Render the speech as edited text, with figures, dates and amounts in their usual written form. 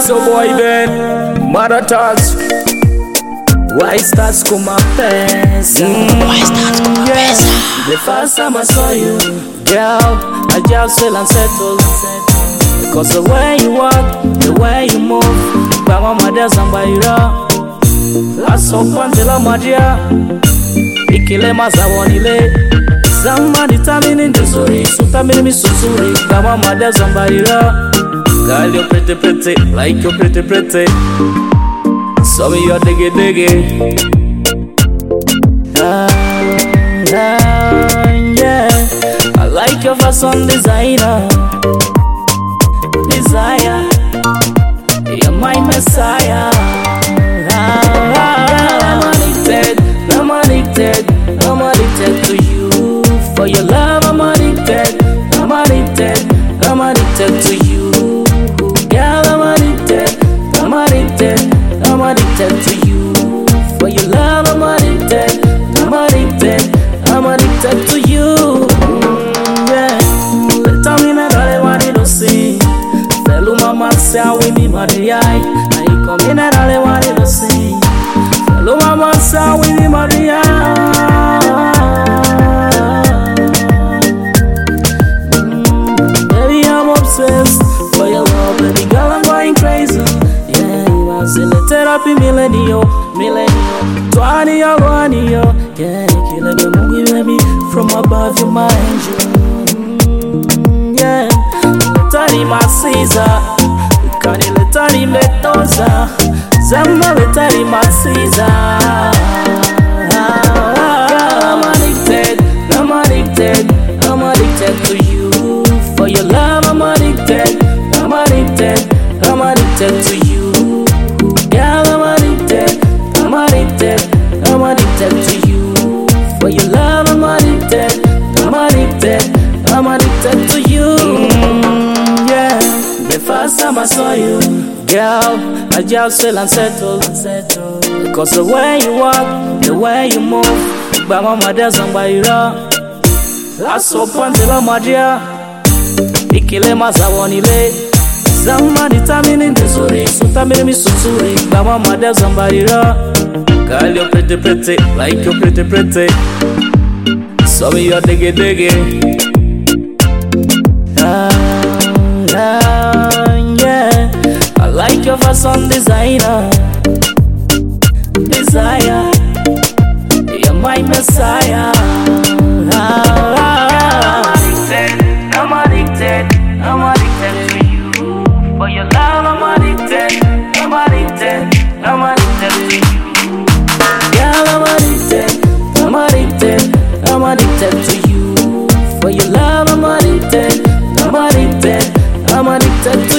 So boy Ben, mother thoughts. Why starts come my face? Why start com uma peça? The first time I saw you, girl, I just fell and settled. Because the way you walk, the way you move, by my mother's and by your I saw Pantela Madia, Ikile Mazawonile. Somebody telling in the story, so tell me so sorry, by my mother's and by your girl, you're pretty, pretty, like you're pretty, pretty. So me you're diggy, diggy. Yeah, I like your fashion designer. Desire, you're my messiah. I'm addicted, I'm addicted to you. For your love, I'm addicted, I'm addicted, I'm addicted to you. Girl, I'm addicted, I'm addicted, I'm addicted to you. For your love, I'm addicted, I'm addicted, I'm addicted to you. Yeah, tell me that I wanted to see. Tell mama say we be Maria. I come in and I wanted to see. Tell mama say we be Maria. Baby, I'm obsessed for your love, baby girl, I'm going crazy. Yeah, you are in the therapy millennial. 20 year, 1 year. Yeah, kill a movie, baby. From above, you're my angel. Yeah, letari masiza, kani letari metoza, zama letari masiza. I'm addicted, I'm addicted, I'm addicted to you. For your love, I'm addicted, I'm addicted, I'm addicted to you. Girl, I'm addicted, I'm addicted, I'm addicted to you. For your love, I'm addicted, I'm addicted, I'm addicted to you. Yeah, the first time I saw you, girl, I just fell and settled. Because the way you walk, the way you move, by my mother's and by your I saw Pantela Madia, Ikile Mazawonile. Somebody tell me in the story, so tell me so sorry, by my mother's and by your girl, you're pretty, pretty, like you're pretty, pretty. So me you're diggy, diggy. Yeah, I like your fashion designer. Desire, you're my messiah. I'm addicted, I'm addicted to you. For your love, I'm addicted, I'm addicted, I'm addicted to you. Girl, I'm addicted, I'm addicted, I'm addicted to you. For your love, I'm addicted, I'm addicted, I'm addicted to you.